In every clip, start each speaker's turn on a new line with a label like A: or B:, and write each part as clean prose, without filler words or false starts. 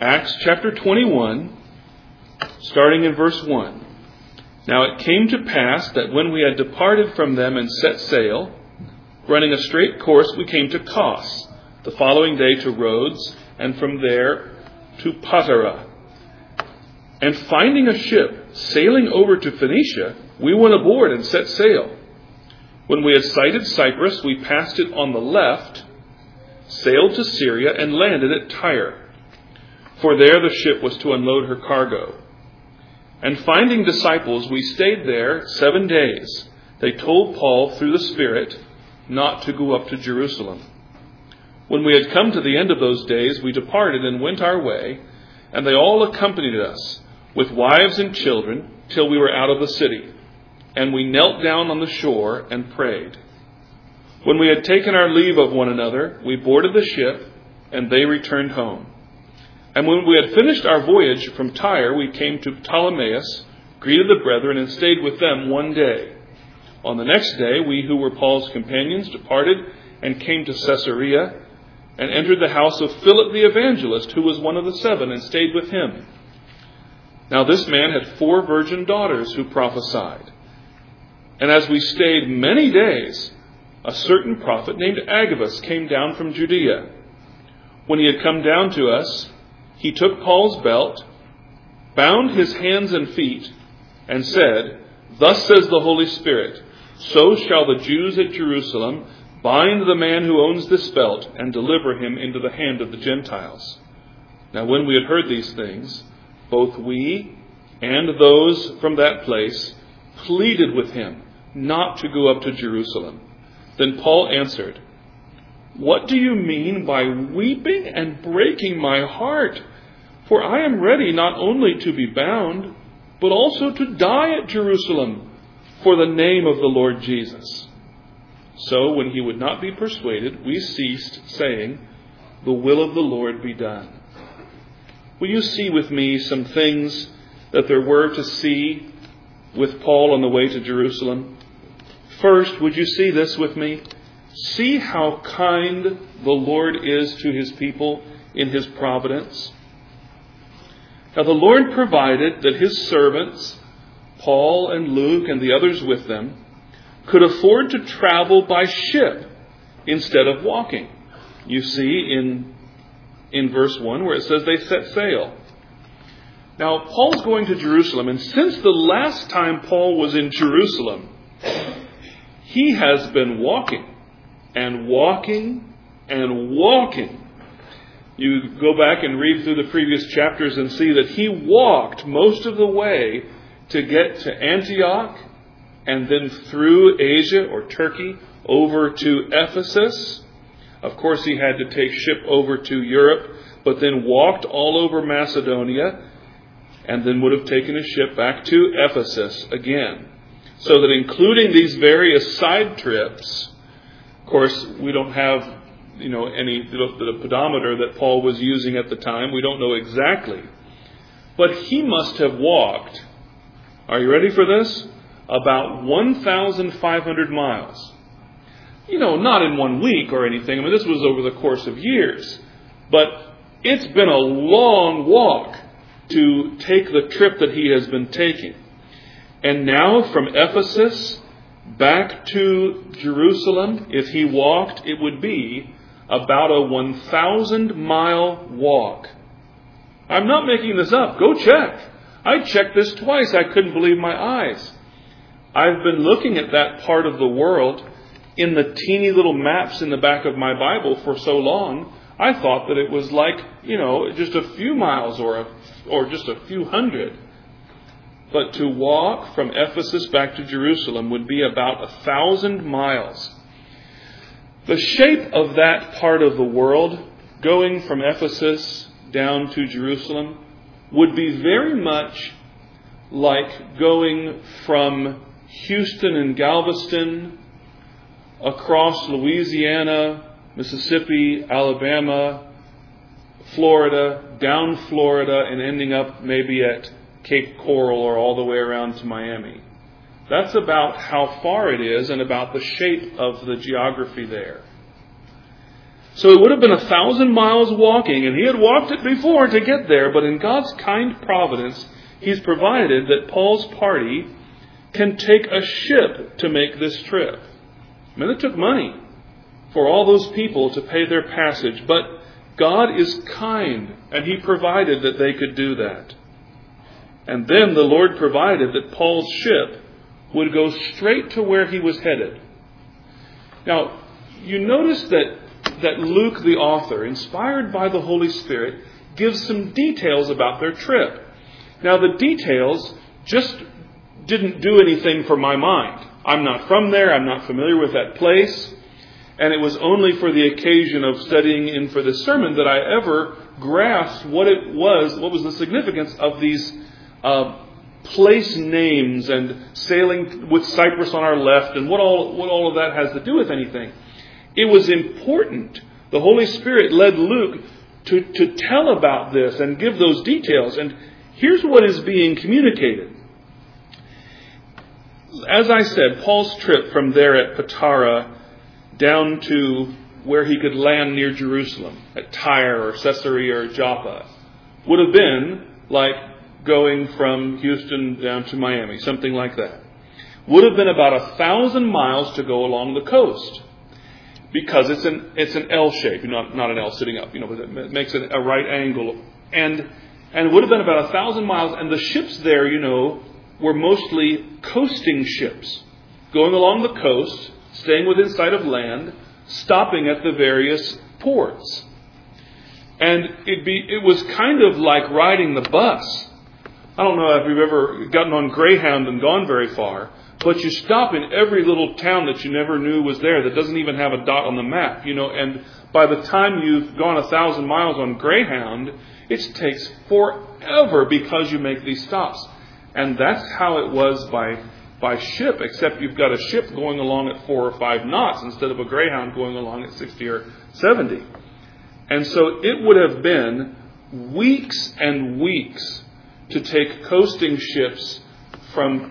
A: Acts chapter 21, starting in verse 1. Now it came to pass that when we had departed from them and set sail, running a straight course, we came to Kos, the following day to Rhodes, and from there to Patara. And finding a ship sailing over to Phoenicia, we went aboard and set sail. When we had sighted Cyprus, we passed it on the left, sailed to Syria, and landed at Tyre. For there the ship was to unload her cargo. And finding disciples, we stayed there 7 days. They told Paul through the Spirit not to go up to Jerusalem. When we had come to the end of those days, we departed and went our way, and they all accompanied us, with wives and children, till we were out of the city. And we knelt down on the shore and prayed. When we had taken our leave of one another, we boarded the ship, and they returned home. And when we had finished our voyage from Tyre, we came to Ptolemais, greeted the brethren, and stayed with them 1 day. On the next day, we who were Paul's companions departed and came to Caesarea, and entered the house of Philip the evangelist, who was one of the 7, and stayed with him. Now this man had 4 virgin daughters who prophesied. And as we stayed many days, a certain prophet named Agabus came down from Judea. When he had come down to us, he took Paul's belt, bound his hands and feet, and said, Thus says the Holy Spirit, so shall the Jews at Jerusalem bind the man who owns this belt and deliver him into the hand of the Gentiles. Now when we had heard these things, both we and those from that place pleaded with him not to go up to Jerusalem. Then Paul answered, What do you mean by weeping and breaking my heart? For I am ready not only to be bound, but also to die at Jerusalem for the name of the Lord Jesus. So when he would not be persuaded, we ceased, saying, The will of the Lord be done. Will you see with me some things that there were to see with Paul on the way to Jerusalem? First, would you see this with me? See how kind the Lord is to his people in his providence. Now the Lord provided that his servants, Paul and Luke and the others with them, could afford to travel by ship instead of walking. You see in verse 1 where it says they set sail. Now Paul's going to Jerusalem, and since the last time Paul was in Jerusalem, he has been walking and walking and walking. You go back and read through the previous chapters and see that he walked most of the way to get to Antioch and then through Asia or Turkey over to Ephesus. Of course, he had to take ship over to Europe, but then walked all over Macedonia and then would have taken a ship back to Ephesus again. So that including these various side trips, of course, we don't have the pedometer that Paul was using at the time. We don't know exactly. But he must have walked, are you ready for this? About 1,500 miles. Not in 1 week or anything. I mean, this was over the course of years. But it's been a long walk to take the trip that he has been taking. And now from Ephesus back to Jerusalem, if he walked, it would be about a 1,000-mile walk. I'm not making this up. Go check. I checked this twice. I couldn't believe my eyes. I've been looking at that part of the world in the teeny little maps in the back of my Bible for so long. I thought that it was like, just a few miles or just a few hundred. But to walk from Ephesus back to Jerusalem would be about 1,000 miles. The shape of that part of the world, going from Ephesus down to Jerusalem, would be very much like going from Houston and Galveston across Louisiana, Mississippi, Alabama, Florida, down Florida, and ending up maybe at Cape Coral or all the way around to Miami. That's about how far it is and about the shape of the geography there. So it would have been 1,000 miles walking, and he had walked it before to get there, but in God's kind providence, He's provided that Paul's party can take a ship to make this trip. I mean, it took money for all those people to pay their passage, but God is kind, and He provided that they could do that. And then the Lord provided that Paul's ship would go straight to where he was headed. Now, you notice that Luke, the author, inspired by the Holy Spirit, gives some details about their trip. Now, the details just didn't do anything for my mind. I'm not from there. I'm not familiar with that place. And it was only for the occasion of studying in for this sermon that I ever grasped what was the significance of these place names and sailing with Cyprus on our left and what all of that has to do with anything. It was important. The Holy Spirit led Luke to tell about this and give those details. And here's what is being communicated. As I said, Paul's trip from there at Patara down to where he could land near Jerusalem, at Tyre or Caesarea or Joppa, would have been like going from Houston down to Miami, something like that. Would have been about 1,000 miles to go along the coast, because it's an L shape, not an L sitting up, but it makes it a right angle, and it would have been about 1,000 miles. And the ships there, were mostly coasting ships, going along the coast, staying within sight of land, stopping at the various ports. And it was kind of like riding the bus. I don't know if you've ever gotten on Greyhound and gone very far, but you stop in every little town that you never knew was there that doesn't even have a dot on the map, and by the time you've gone 1,000 miles on Greyhound, it takes forever because you make these stops. And that's how it was by ship, except you've got a ship going along at 4 or 5 knots instead of a Greyhound going along at 60 or 70. And so it would have been weeks and weeks to take coasting ships from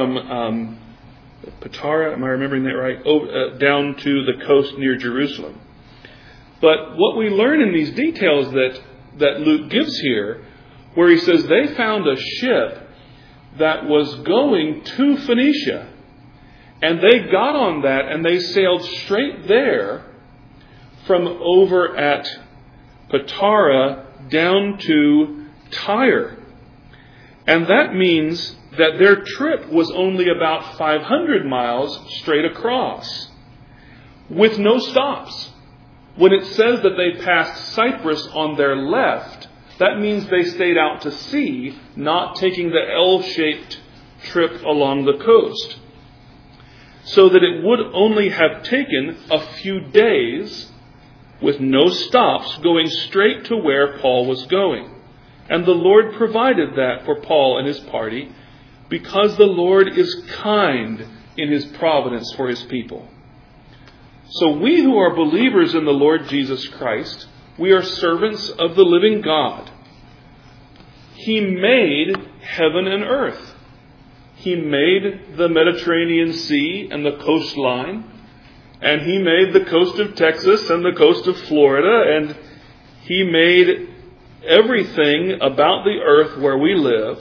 A: Patara, am I remembering that right? Down to the coast near Jerusalem. But what we learn in these details that Luke gives here, where he says they found a ship that was going to Phoenicia, and they got on that and they sailed straight there from over at Patara down to Tyre. And that means that their trip was only about 500 miles straight across, with no stops. When it says that they passed Cyprus on their left, that means they stayed out to sea, not taking the L-shaped trip along the coast. So that it would only have taken a few days with no stops going straight to where Paul was going. And the Lord provided that for Paul and his party, because the Lord is kind in His providence for His people. So we who are believers in the Lord Jesus Christ, we are servants of the living God. He made heaven and earth. He made the Mediterranean Sea and the coastline, and He made the coast of Texas and the coast of Florida, and He made everything about the earth where we live.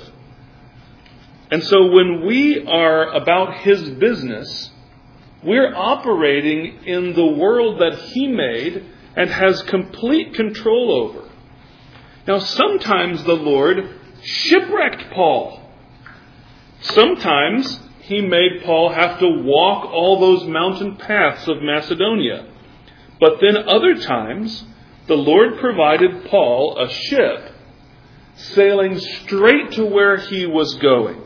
A: And so when we are about His business, we're operating in the world that He made and has complete control over. Now, sometimes the Lord shipwrecked Paul. Sometimes He made Paul have to walk all those mountain paths of Macedonia. But then other times, the Lord provided Paul a ship sailing straight to where he was going.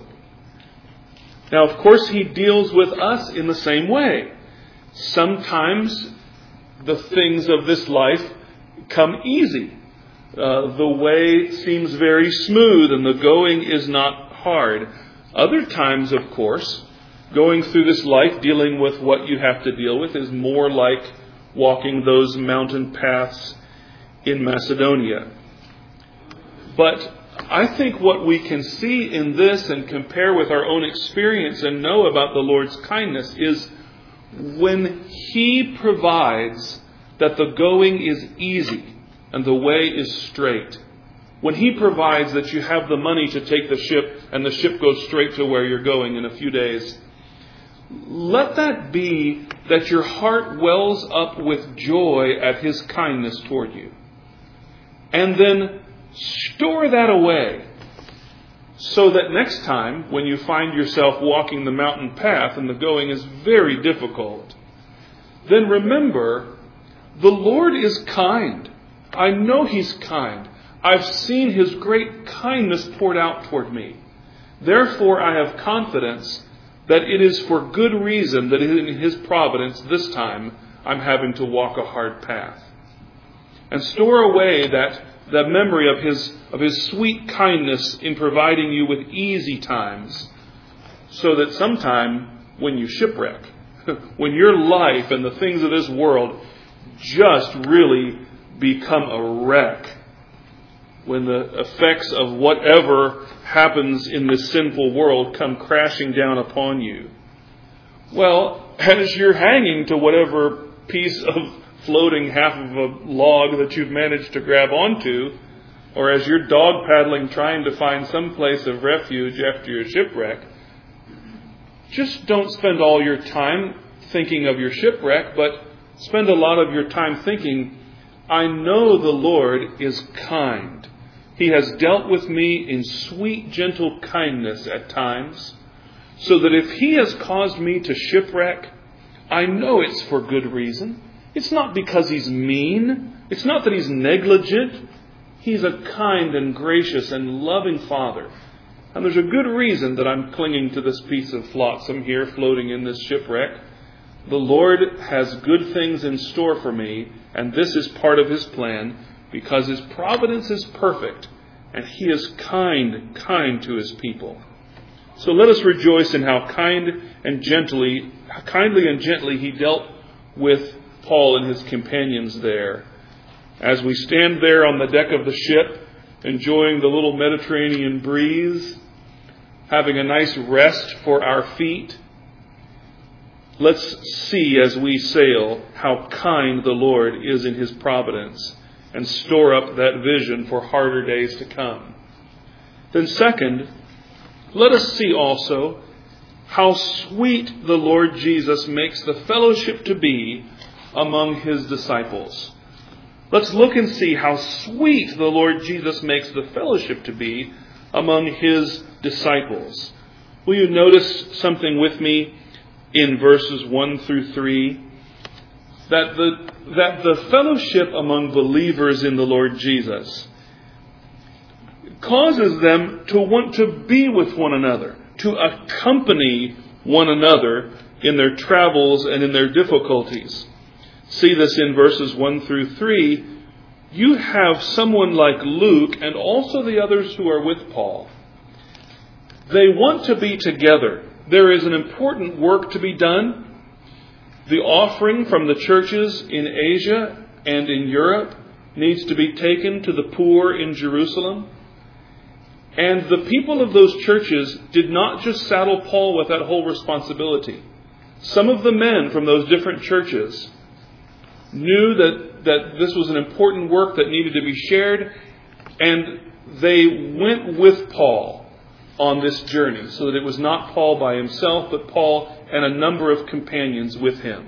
A: Now, of course, He deals with us in the same way. Sometimes the things of this life come easy. The way seems very smooth and the going is not hard. Other times, of course, going through this life, dealing with what you have to deal with, is more like walking those mountain paths in Macedonia. But I think what we can see in this and compare with our own experience and know about the Lord's kindness is when He provides that the going is easy and the way is straight, when He provides that you have the money to take the ship and the ship goes straight to where you're going in a few days, let that be that your heart wells up with joy at His kindness toward you. And then store that away so that next time when you find yourself walking the mountain path and the going is very difficult, then remember, the Lord is kind. I know He's kind. I've seen His great kindness poured out toward me. Therefore, I have confidence that it is for good reason that in His providence this time I'm having to walk a hard path. And store away that memory of His sweet kindness in providing you with easy times, so that sometime when you shipwreck, when your life and the things of this world just really become a wreck, when the effects of whatever happens in this sinful world come crashing down upon you, well, as you're hanging to whatever piece of floating half of a log that you've managed to grab onto, or as you're dog paddling trying to find some place of refuge after your shipwreck, just don't spend all your time thinking of your shipwreck, but spend a lot of your time thinking, I know the Lord is kind. He has dealt with me in sweet, gentle kindness at times, so that if He has caused me to shipwreck, I know it's for good reason. It's not because He's mean. It's not that He's negligent. He's a kind and gracious and loving Father. And there's a good reason that I'm clinging to this piece of flotsam here floating in this shipwreck. The Lord has good things in store for me, and this is part of His plan, because His providence is perfect, and He is kind to His people. So let us rejoice in how kindly and gently He dealt with Paul and his companions there. As we stand there on the deck of the ship, enjoying the little Mediterranean breeze, having a nice rest for our feet, let's see as we sail how kind the Lord is in His providence, and store up that vision for harder days to come. Then second, let us see also how sweet the Lord Jesus makes the fellowship to be among His disciples. Let's look and see how sweet the Lord Jesus makes the fellowship to be among His disciples. Will you notice something with me in verses 1 through 3? That the fellowship among believers in the Lord Jesus causes them to want to be with one another, to accompany one another in their travels and in their difficulties. See this in verses 1 through 3. You have someone like Luke and also the others who are with Paul. They want to be together. There is an important work to be done. The offering from the churches in Asia and in Europe needs to be taken to the poor in Jerusalem. And the people of those churches did not just saddle Paul with that whole responsibility. Some of the men from those different churches knew that this was an important work that needed to be shared, and they went with Paul on this journey, so that it was not Paul by himself, but Paul and a number of companions with him.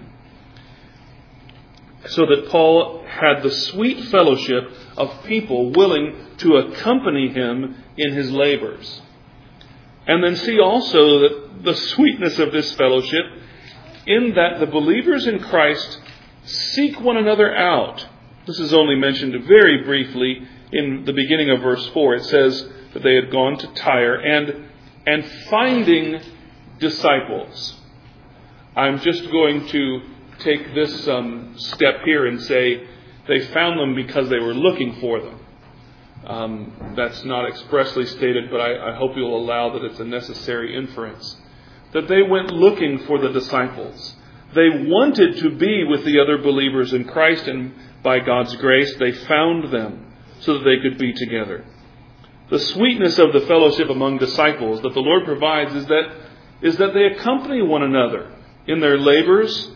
A: So that Paul had the sweet fellowship of people willing to accompany him in his labors. And then see also that the sweetness of this fellowship in that the believers in Christ seek one another out. This is only mentioned very briefly in the beginning of verse 4. It says that they had gone to Tyre and finding disciples. I'm just going to take this step here and say they found them because they were looking for them. That's not expressly stated, but I hope you'll allow that it's a necessary inference. That they went looking for the disciples. They wanted to be with the other believers in Christ, and by God's grace, they found them so that they could be together. The sweetness of the fellowship among disciples that the Lord provides is that they accompany one another in their labors,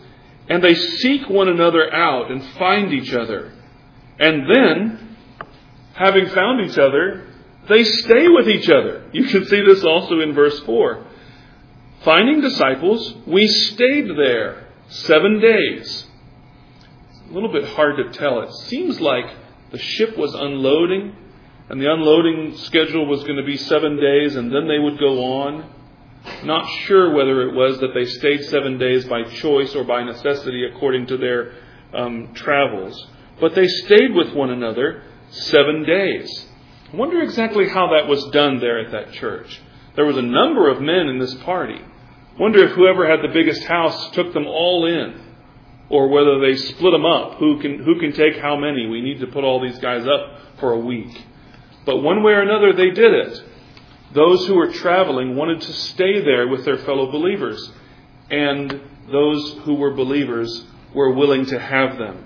A: And they seek one another out and find each other. And then, having found each other, they stay with each other. You can see this also in verse 4. Finding disciples, we stayed there 7 days. It's a little bit hard to tell. It seems like the ship was unloading, and the unloading schedule was going to be 7 days, and then they would go on. Not sure whether it was that they stayed 7 days by choice or by necessity according to their travels. But they stayed with one another 7 days. I wonder exactly how that was done there at that church. There was a number of men in this party. Wonder if whoever had the biggest house took them all in, or whether they split them up. Who can take how many? We need to put all these guys up for a week. But one way or another, they did it. Those who were traveling wanted to stay there with their fellow believers, and those who were believers were willing to have them.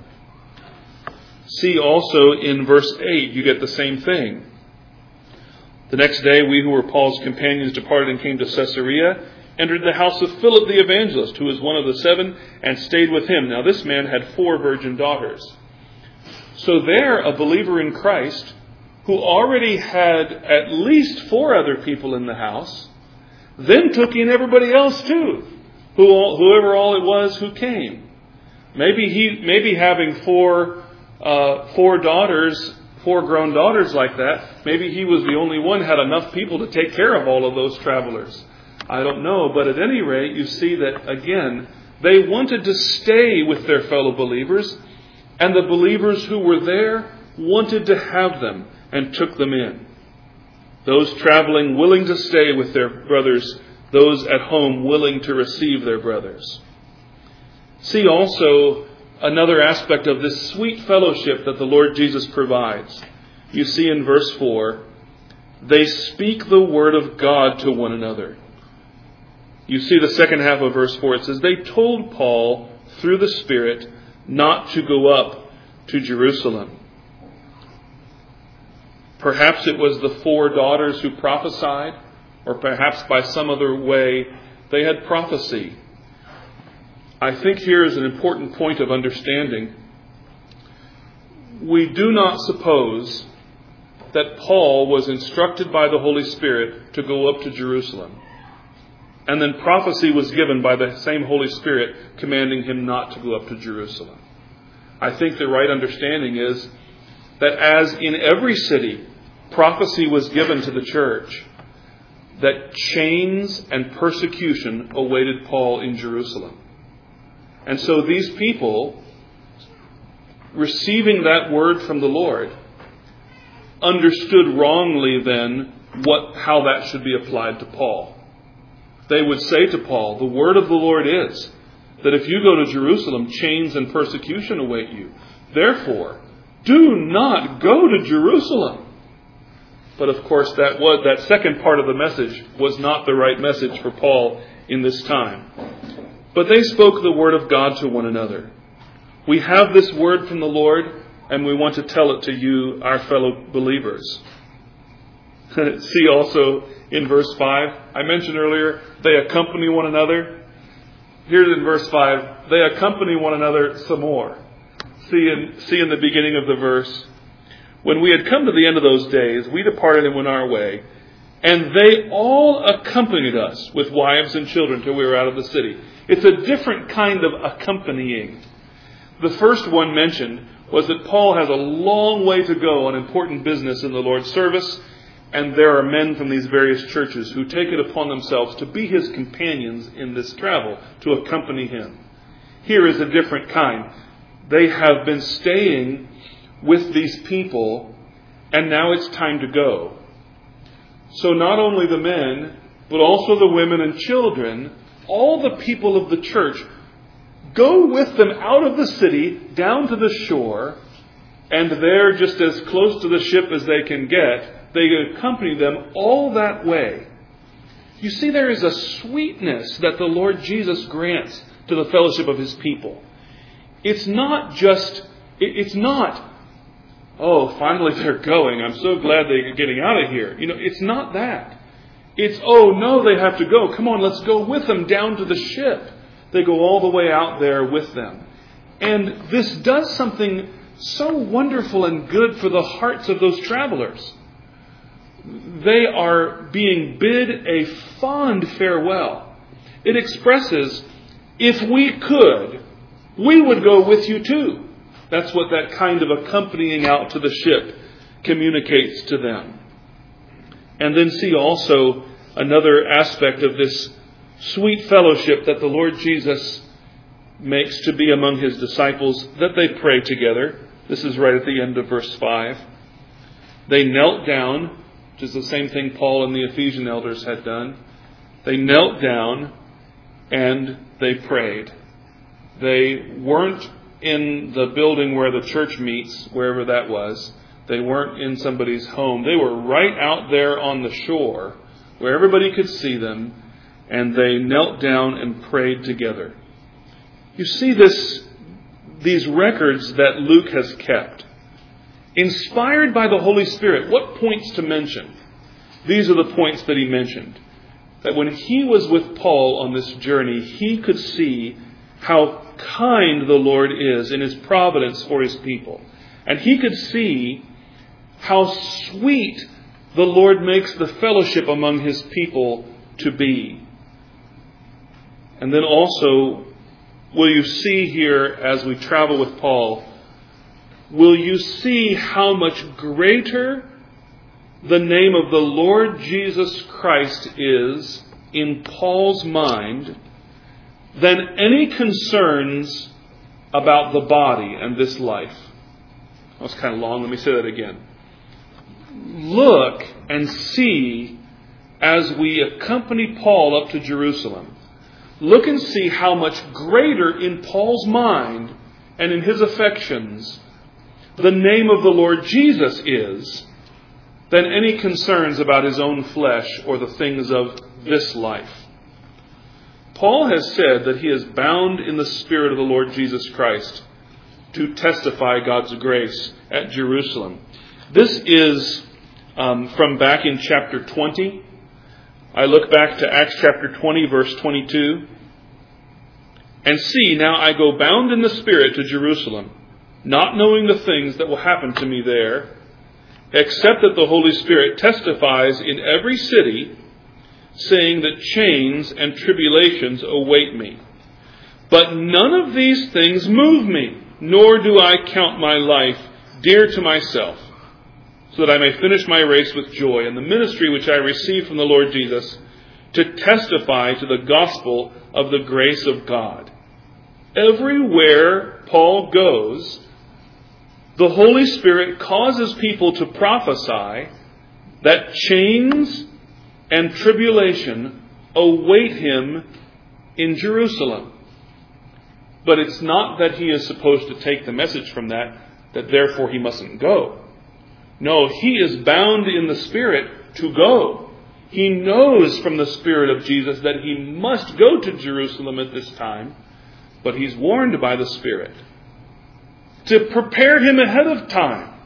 A: See also in verse 8, you get the same thing. The next day, we who were Paul's companions departed and came to Caesarea, entered the house of Philip the evangelist, who was one of the 7, and stayed with him. Now this man had 4 virgin daughters. So there, a believer in Christ, who already had at least 4 other people in the house, then took in everybody else too, whoever all it was who came. Maybe having 4 daughters, 4 grown daughters like that, maybe he was the only one had enough people to take care of all of those travelers. I don't know, but at any rate, you see that again, they wanted to stay with their fellow believers, and the believers who were there wanted to have them and took them in. Those traveling willing to stay with their brothers, those at home willing to receive their brothers. See also another aspect of this sweet fellowship that the Lord Jesus provides. You see in verse 4, they speak the word of God to one another. You see the second half of verse 4, it says, they told Paul through the Spirit not to go up to Jerusalem. Perhaps it was the 4 daughters who prophesied, or perhaps by some other way they had prophecy. I think here is an important point of understanding. We do not suppose that Paul was instructed by the Holy Spirit to go up to Jerusalem, and then prophecy was given by the same Holy Spirit commanding him not to go up to Jerusalem. I think the right understanding is that as in every city, prophecy was given to the church, that chains and persecution awaited Paul in Jerusalem. And so these people, receiving that word from the Lord, understood wrongly then how that should be applied to Paul. They would say to Paul, the word of the Lord is that if you go to Jerusalem, chains and persecution await you. Therefore, do not go to Jerusalem. But of course, that second part of the message was not the right message for Paul in this time. But they spoke the word of God to one another. We have this word from the Lord, and we want to tell it to you, our fellow believers. See also in verse 5, I mentioned earlier, they accompany one another. Here's in verse 5, they accompany one another some more. See in the beginning of the verse, when we had come to the end of those days, we departed and went our way, and they all accompanied us with wives and children till we were out of the city. It's a different kind of accompanying. The first one mentioned was that Paul has a long way to go on important business in the Lord's service, and there are men from these various churches who take it upon themselves to be his companions in this travel, to accompany him. Here is a different kind. They have been staying with these people, and now it's time to go. So not only the men, but also the women and children, all the people of the church, go with them out of the city, down to the shore, and there, just as close to the ship as they can get, they accompany them all that way. You see, there is a sweetness that the Lord Jesus grants to the fellowship of his people. It's not, oh, finally they're going. I'm so glad they're getting out of here. It's not that. It's, oh, no, they have to go. Come on, let's go with them down to the ship. They go all the way out there with them. And this does something so wonderful and good for the hearts of those travelers. They are being bid a fond farewell. It expresses, if we could, we would go with you too. That's what that kind of accompanying out to the ship communicates to them. And then see also another aspect of this sweet fellowship that the Lord Jesus makes to be among his disciples, that they pray together. This is right at the end of verse 5. They knelt down, which is the same thing Paul and the Ephesian elders had done. They knelt down and they prayed. They weren't in the building where the church meets, wherever that was. They weren't in somebody's home. They were right out there on the shore where everybody could see them, and they knelt down and prayed together. You see these records that Luke has kept. Inspired by the Holy Spirit, what points to mention? These are the points that he mentioned. That when he was with Paul on this journey, he could see how kind the Lord is in his providence for his people. And he could see how sweet the Lord makes the fellowship among his people to be. And then also, will you see here as we travel with Paul, will you see how much greater the name of the Lord Jesus Christ is in Paul's mind than any concerns about the body and this life? That was kind of long. Let me say that again. Look and see as we accompany Paul up to Jerusalem. Look and see how much greater in Paul's mind and in his affections the name of the Lord Jesus is than any concerns about his own flesh or the things of this life. Paul has said that he is bound in the Spirit of the Lord Jesus Christ to testify God's grace at Jerusalem. This is from back in chapter 20. I look back to Acts chapter 20, verse 22. And see, now I go bound in the Spirit to Jerusalem, not knowing the things that will happen to me there, except that the Holy Spirit testifies in every city, saying that chains and tribulations await me. But none of these things move me, nor do I count my life dear to myself, so that I may finish my race with joy and the ministry which I received from the Lord Jesus, to testify to the gospel of the grace of God. Everywhere Paul goes, the Holy Spirit causes people to prophesy that chains and tribulation await him in Jerusalem. But it's not that he is supposed to take the message from that therefore he mustn't go. No, he is bound in the Spirit to go. He knows from the Spirit of Jesus that he must go to Jerusalem at this time, but he's warned by the Spirit to prepare him ahead of time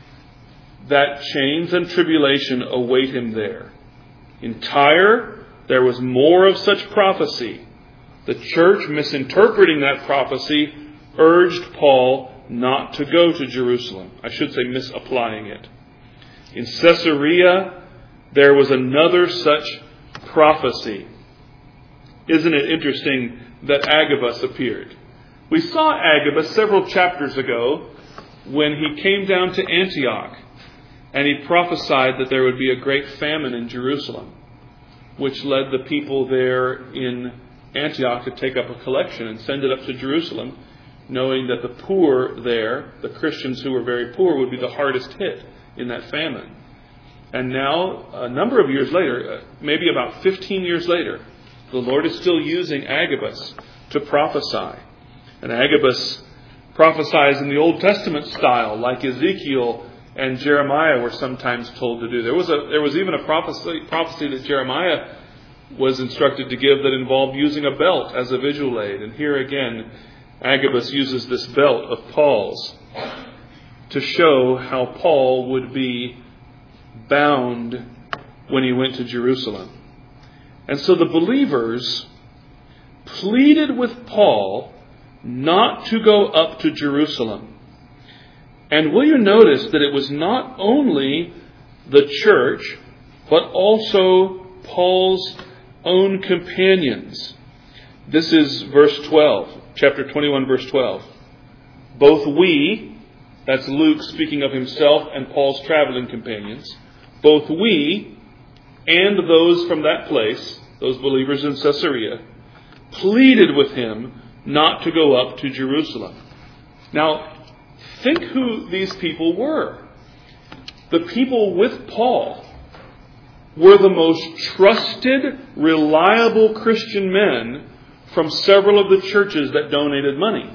A: that chains and tribulation await him there. In Tyre, there was more of such prophecy. The church, misinterpreting that prophecy, urged Paul not to go to Jerusalem. I should say misapplying it. In Caesarea, there was another such prophecy. Isn't it interesting that Agabus appeared? We saw Agabus several chapters ago when he came down to Antioch, and he prophesied that there would be a great famine in Jerusalem, which led the people there in Antioch to take up a collection and send it up to Jerusalem, knowing that the poor there, the Christians who were very poor, would be the hardest hit in that famine. And now, a number of years later, maybe about 15 years later, the Lord is still using Agabus to prophesy. And Agabus prophesies in the Old Testament style, like Ezekiel and Jeremiah were sometimes told to do. There was even a prophecy that Jeremiah was instructed to give that involved using a belt as a visual aid. And here again, Agabus uses this belt of Paul's to show how Paul would be bound when he went to Jerusalem. And so the believers, pleaded with Paul not to go up to Jerusalem. And will you notice that it was not only the church, but also Paul's own companions. This is verse 12, chapter 21, verse 12. Both we, that's Luke speaking of himself and Paul's traveling companions, both we and those from that place, those believers in Caesarea, pleaded with him not to go up to Jerusalem. Now, think who these people were. The people with Paul were the most trusted, reliable Christian men from several of the churches that donated money.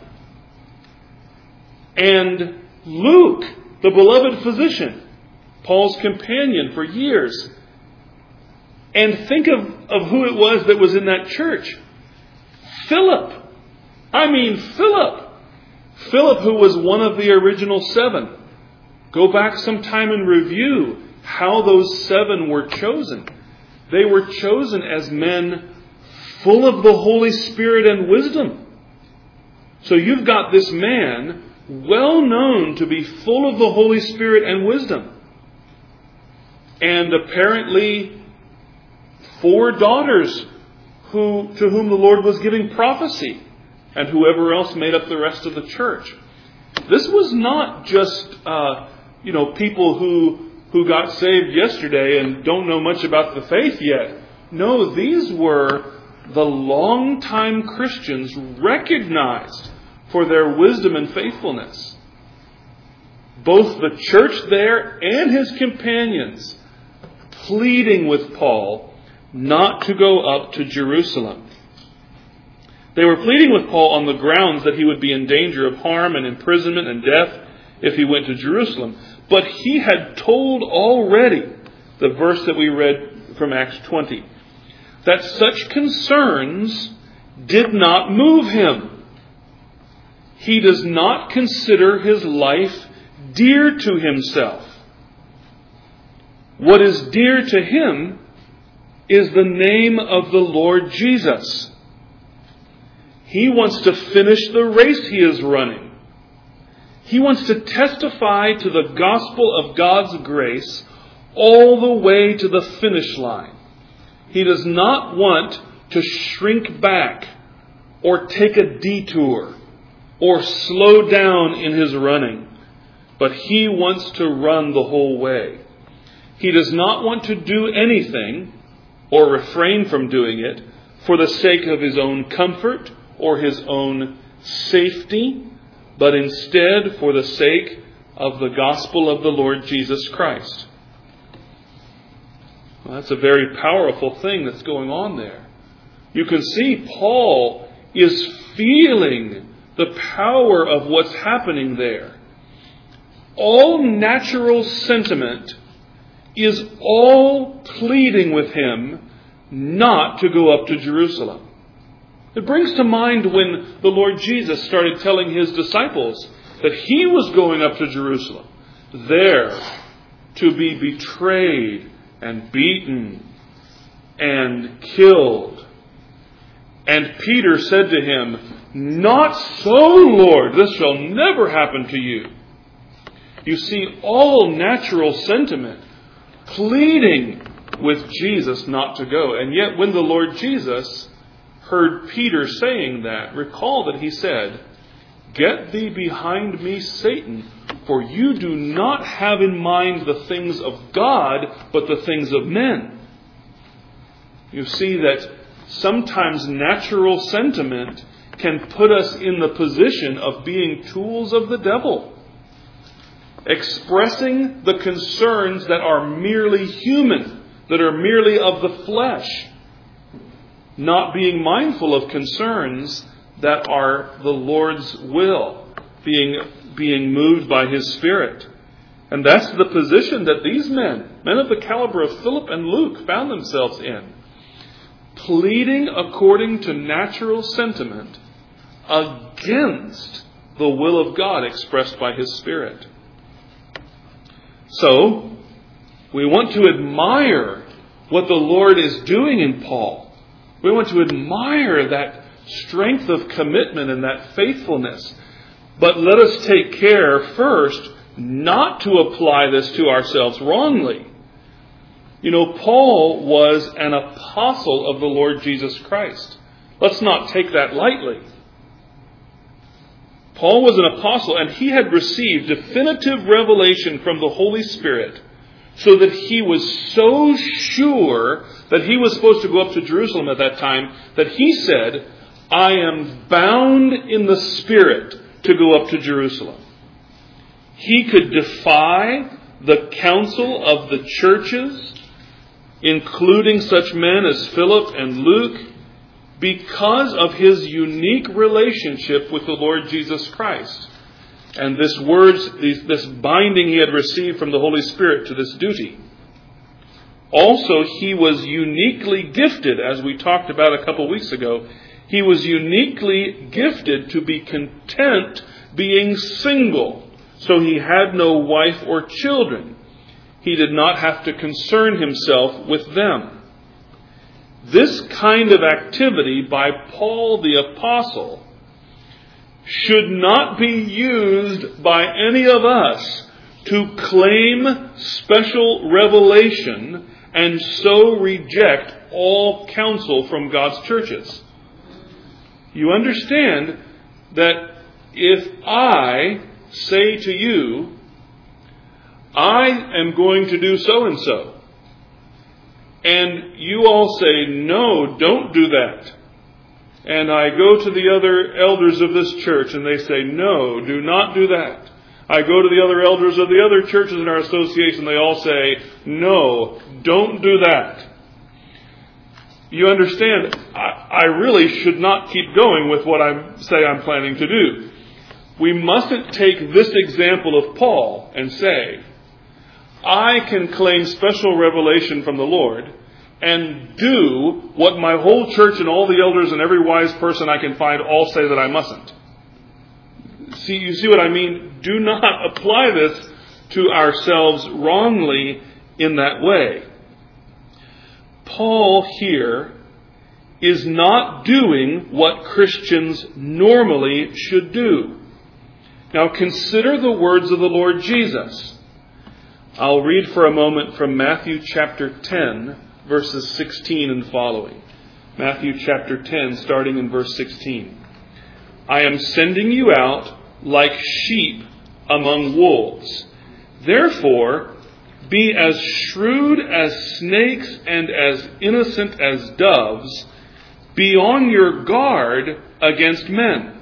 A: And Luke, the beloved physician, Paul's companion for years. And think of who it was that was in that church. Philip. Philip. Philip, who was one of the original 7. Go back some time and review how those 7 were chosen. They were chosen as men full of the Holy Spirit and wisdom. So you've got this man well known to be full of the Holy Spirit and wisdom. And apparently 4 daughters to whom the Lord was giving prophecy, and whoever else made up the rest of the church. This was not just people who got saved yesterday and don't know much about the faith yet. No, these were the longtime Christians recognized for their wisdom and faithfulness. Both the church there and his companions pleading with Paul not to go up to Jerusalem. They were pleading with Paul on the grounds that he would be in danger of harm and imprisonment and death if he went to Jerusalem. But he had told already, the verse that we read from Acts 20, that such concerns did not move him. He does not consider his life dear to himself. What is dear to him is the name of the Lord Jesus. He wants to finish the race he is running. He wants to testify to the gospel of God's grace all the way to the finish line. He does not want to shrink back or take a detour or slow down in his running, but he wants to run the whole way. He does not want to do anything or refrain from doing it for the sake of his own comfort or his own safety, but instead for the sake of the gospel of the Lord Jesus Christ. Well, that's a very powerful thing that's going on there. You can see Paul is feeling the power of what's happening there. All natural sentiment is all pleading with him not to go up to Jerusalem. It brings to mind when the Lord Jesus started telling his disciples that he was going up to Jerusalem, there to be betrayed and beaten and killed. And Peter said to him, "Not so, Lord, this shall never happen to you." You see, all natural sentiment pleading with Jesus not to go. And yet when the Lord Jesus heard Peter saying that, recall that he said, "Get thee behind me, Satan, for you do not have in mind the things of God, but the things of men." You see that sometimes natural sentiment can put us in the position of being tools of the devil, expressing the concerns that are merely human, that are merely of the flesh, not being mindful of concerns that are the Lord's will, being moved by His Spirit. And that's the position that these men of the caliber of Philip and Luke, found themselves in, pleading according to natural sentiment against the will of God expressed by His Spirit. So, we want to admire what the Lord is doing in Paul. We want to admire that strength of commitment and that faithfulness. But let us take care first not to apply this to ourselves wrongly. You know, Paul was an apostle of the Lord Jesus Christ. Let's not take that lightly. Paul was an apostle, and he had received definitive revelation from the Holy Spirit, so that he was so sure that he was supposed to go up to Jerusalem at that time that he said, I am bound in the Spirit to go up to Jerusalem. He could defy the council of the churches, including such men as Philip and Luke, because of his unique relationship with the Lord Jesus Christ. And this binding he had received from the Holy Spirit to this duty. Also, he was uniquely gifted, as we talked about a couple weeks ago, he was uniquely gifted to be content being single. So he had no wife or children. He did not have to concern himself with them. This kind of activity by Paul the Apostle should not be used by any of us to claim special revelation and so reject all counsel from God's churches. You understand that if I say to you, I am going to do so and so, and you all say, no, don't do that. And I go to the other elders of this church and they say, no, do not do that. I go to the other elders of the other churches in our association, they all say, no, don't do that. You understand, I really should not keep going with what I say I'm planning to do. We mustn't take this example of Paul and say, I can claim special revelation from the Lord and do what my whole church and all the elders and every wise person I can find all say that I mustn't. You see what I mean? Do not apply this to ourselves wrongly in that way. Paul here is not doing what Christians normally should do. Now consider the words of the Lord Jesus. I'll read for a moment from Matthew chapter 10, verses 16 and following. Matthew chapter 10, starting in verse 16. I am sending you out like sheep among wolves. Therefore, be as shrewd as snakes and as innocent as doves. Be on your guard against men.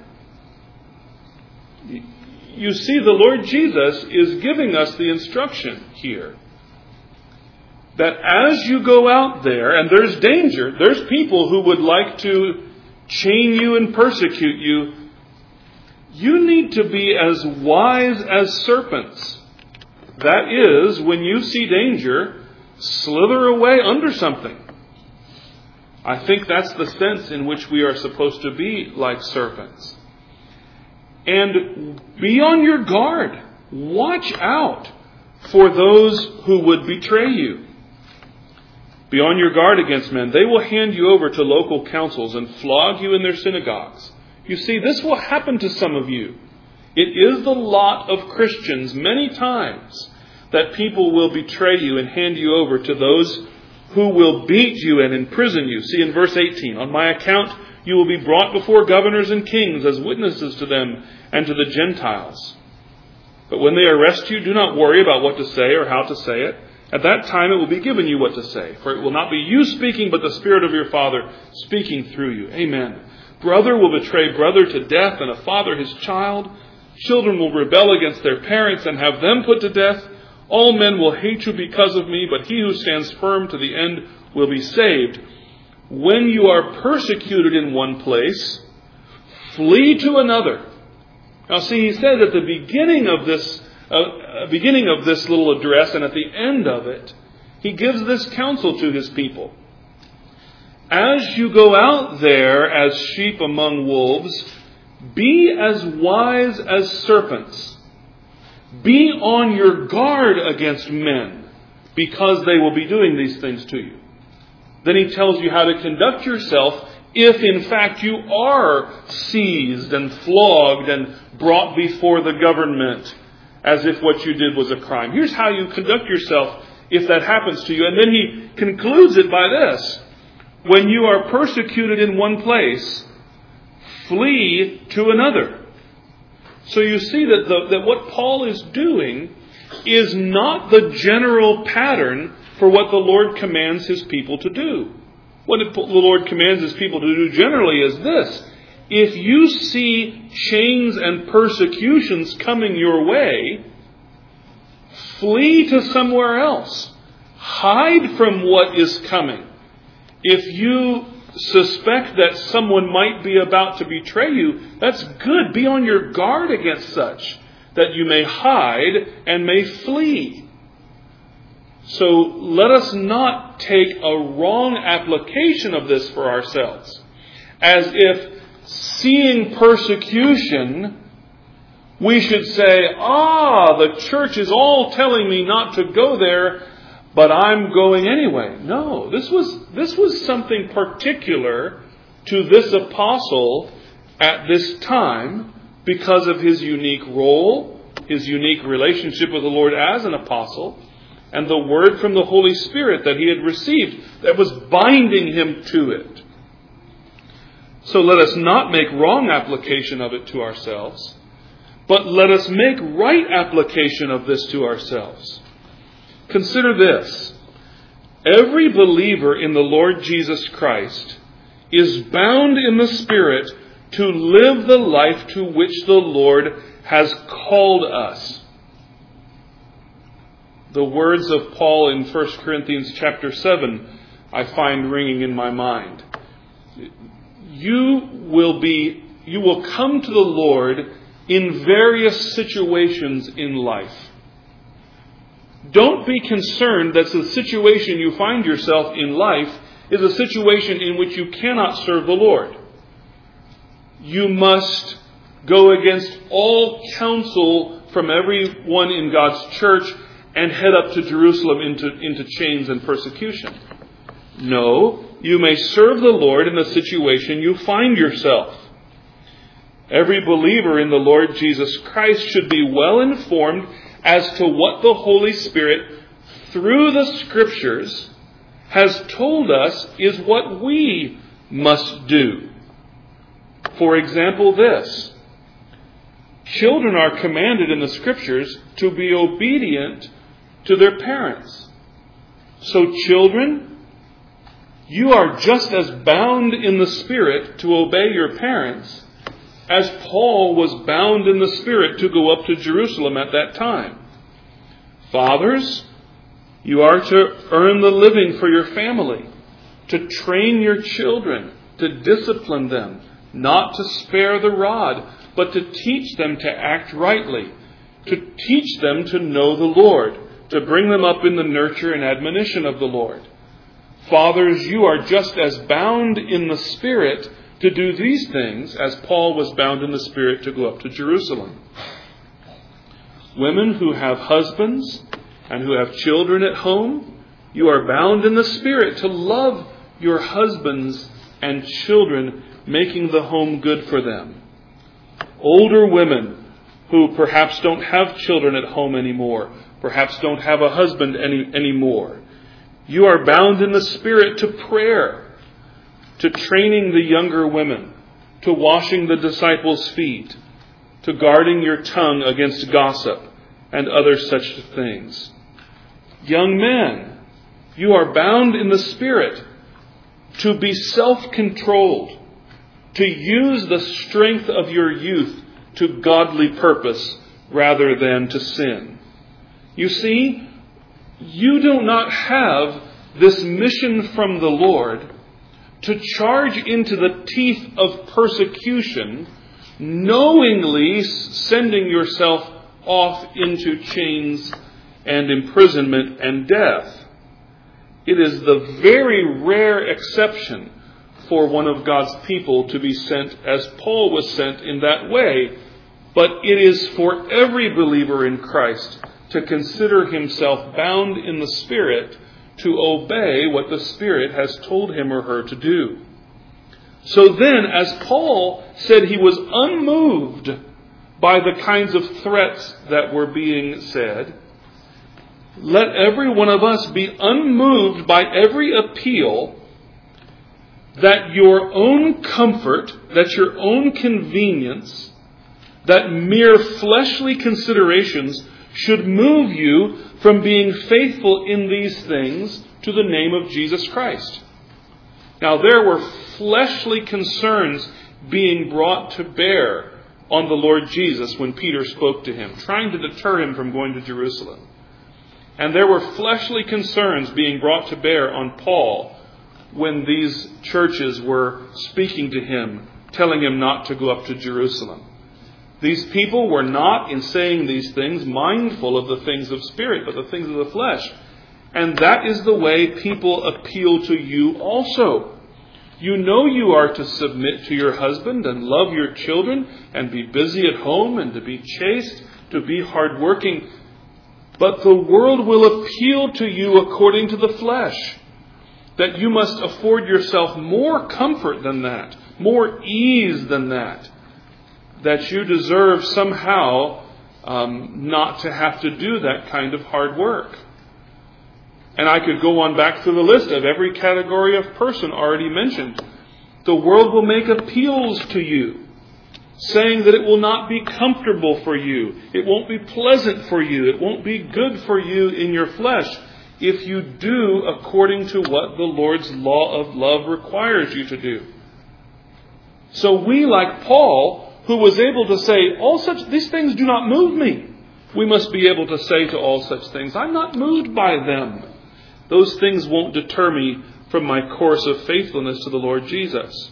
A: You see, the Lord Jesus is giving us the instruction here that as you go out there, and there's danger, there's people who would like to chain you and persecute you, you need to be as wise as serpents. That is, when you see danger, slither away under something. I think that's the sense in which we are supposed to be like serpents. And be on your guard. Watch out for those who would betray you. Be on your guard against men. They will hand you over to local councils and flog you in their synagogues. You see, this will happen to some of you. It is the lot of Christians many times that people will betray you and hand you over to those who will beat you and imprison you. See in verse 18, on my account you will be brought before governors and kings as witnesses to them and to the Gentiles. But when they arrest you, do not worry about what to say or how to say it. At that time it will be given you what to say, for it will not be you speaking, but the Spirit of your Father speaking through you. Amen. Brother will betray brother to death, and a father his child. Children will rebel against their parents and have them put to death. All men will hate you because of me, but he who stands firm to the end will be saved. When you are persecuted in one place, flee to another. Now see, he says at the beginning of this little address and at the end of it, he gives this counsel to his people. As you go out there as sheep among wolves, be as wise as serpents. Be on your guard against men, because they will be doing these things to you. Then he tells you how to conduct yourself if in fact you are seized and flogged and brought before the government as if what you did was a crime. Here's how you conduct yourself if that happens to you. And then he concludes it by this: when you are persecuted in one place, flee to another. So you see that what Paul is doing is not the general pattern for what the Lord commands his people to do. What the Lord commands his people to do generally is this: if you see chains and persecutions coming your way, flee to somewhere else. Hide from what is coming. If you suspect that someone might be about to betray you, that's good. Be on your guard against such, that you may hide and may flee. So let us not take a wrong application of this for ourselves, as if seeing persecution, we should say, the church is all telling me not to go there, but I'm going anyway. No, this was something particular to this apostle at this time because of his unique role, his unique relationship with the Lord as an apostle, and the word from the Holy Spirit that he had received that was binding him to it. So let us not make wrong application of it to ourselves, but let us make right application of this to ourselves. Consider this: every believer in the Lord Jesus Christ is bound in the Spirit to live the life to which the Lord has called us. The words of Paul in 1 Corinthians chapter 7 I find ringing in my mind. You will come to the Lord in various situations in life. Don't be concerned that the situation you find yourself in life is a situation in which you cannot serve the Lord. You must go against all counsel from everyone in God's church and head up to Jerusalem into chains and persecution. No, you may serve the Lord in the situation you find yourself. Every believer in the Lord Jesus Christ should be well informed as to what the Holy Spirit, through the Scriptures, has told us is what we must do. For example, this: children are commanded in the Scriptures to be obedient to their parents. So children, you are just as bound in the Spirit to obey your parents as Paul was bound in the Spirit to go up to Jerusalem at that time. Fathers, you are to earn the living for your family, to train your children, to discipline them, not to spare the rod, but to teach them to act rightly, to teach them to know the Lord, to bring them up in the nurture and admonition of the Lord. Fathers, you are just as bound in the Spirit to do these things as Paul was bound in the Spirit to go up to Jerusalem. Women who have husbands and who have children at home, you are bound in the Spirit to love your husbands and children, making the home good for them. Older women who perhaps don't have children at home anymore, perhaps don't have a husband anymore, you are bound in the Spirit to prayer, to training the younger women, to washing the disciples' feet, to guarding your tongue against gossip and other such things. Young men, you are bound in the Spirit to be self-controlled, to use the strength of your youth to godly purpose rather than to sin. You see, you do not have this mission from the Lord to charge into the teeth of persecution, knowingly sending yourself off into chains and imprisonment and death. It is the very rare exception for one of God's people to be sent as Paul was sent in that way, but it is for every believer in Christ to consider himself bound in the Spirit to obey what the Spirit has told him or her to do. So then, as Paul said he was unmoved by the kinds of threats that were being said, let every one of us be unmoved by every appeal that your own comfort, that your own convenience, that mere fleshly considerations should move you from being faithful in these things to the name of Jesus Christ. Now, there were fleshly concerns being brought to bear on the Lord Jesus when Peter spoke to him, trying to deter him from going to Jerusalem. And there were fleshly concerns being brought to bear on Paul when these churches were speaking to him, telling him not to go up to Jerusalem. These people were not, in saying these things, mindful of the things of spirit, but the things of the flesh. And that is the way people appeal to you also. You know you are to submit to your husband and love your children and be busy at home and to be chaste, to be hardworking. But the world will appeal to you according to the flesh, that you must afford yourself more comfort than that, more ease than that, that you deserve somehow not to have to do that kind of hard work. And I could go on back through the list of every category of person already mentioned. The world will make appeals to you, saying that it will not be comfortable for you. It won't be pleasant for you. It won't be good for you in your flesh if you do according to what the Lord's law of love requires you to do. So we, like Paul, who was able to say, these things do not move me. We must be able to say to all such things, I'm not moved by them. Those things won't deter me from my course of faithfulness to the Lord Jesus.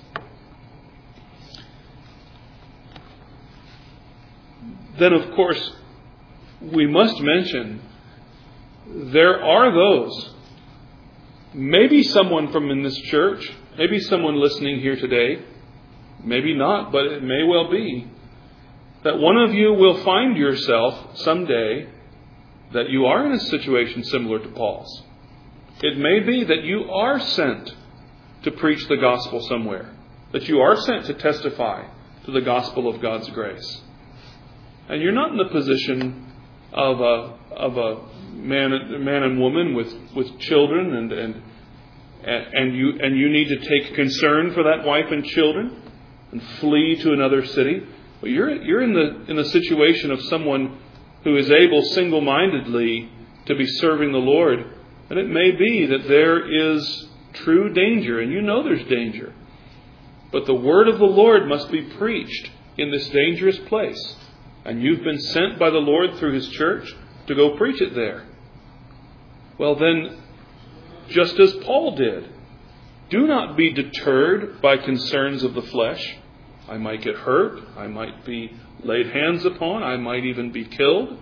A: Then, of course, we must mention there are those, maybe someone from in this church, maybe someone listening here today, maybe not, but it may well be, that one of you will find yourself someday that you are in a situation similar to Paul's. It may be that you are sent to preach the gospel somewhere, that you are sent to testify to the gospel of God's grace. And you're not in the position of a man and woman with children and you need to take concern for that wife and children and flee to another city. But you're in the situation of someone who is able single-mindedly to be serving the Lord. And it may be that there is true danger, and you know there's danger. But the word of the Lord must be preached in this dangerous place. And you've been sent by the Lord through His church to go preach it there. Well then, just as Paul did, do not be deterred by concerns of the flesh. I might get hurt. I might be laid hands upon. I might even be killed.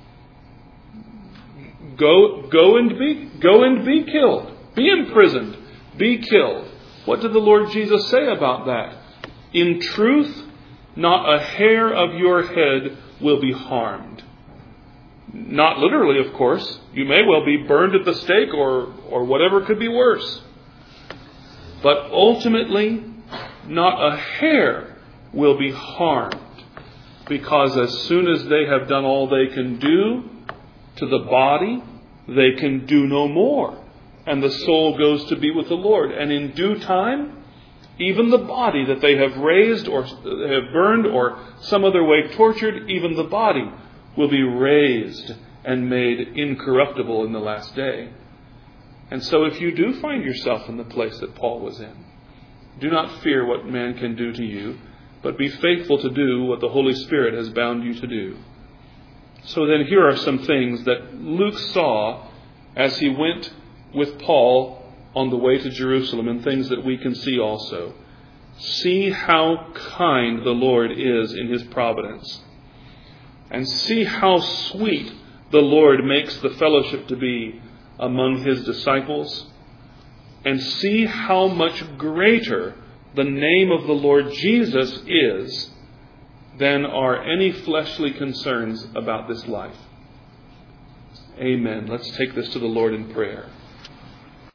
A: Go and be killed. Be imprisoned. Be killed. What did the Lord Jesus say about that? In truth, not a hair of your head will be harmed. Not literally, of course. You may well be burned at the stake or whatever could be worse. But ultimately, not a hair will be harmed. Because as soon as they have done all they can do to the body, they can do no more. And the soul goes to be with the Lord. And in due time, even the body that they have raised or have burned or some other way tortured, even the body will be raised and made incorruptible in the last day. And so if you do find yourself in the place that Paul was in, do not fear what man can do to you, but be faithful to do what the Holy Spirit has bound you to do. So then here are some things that Luke saw as he went with Paul on the way to Jerusalem, and things that we can see also. See how kind the Lord is in His providence. And see how sweet the Lord makes the fellowship to be among His disciples. And see how much greater the name of the Lord Jesus is than are any fleshly concerns about this life. Amen. Let's take this to the Lord in prayer.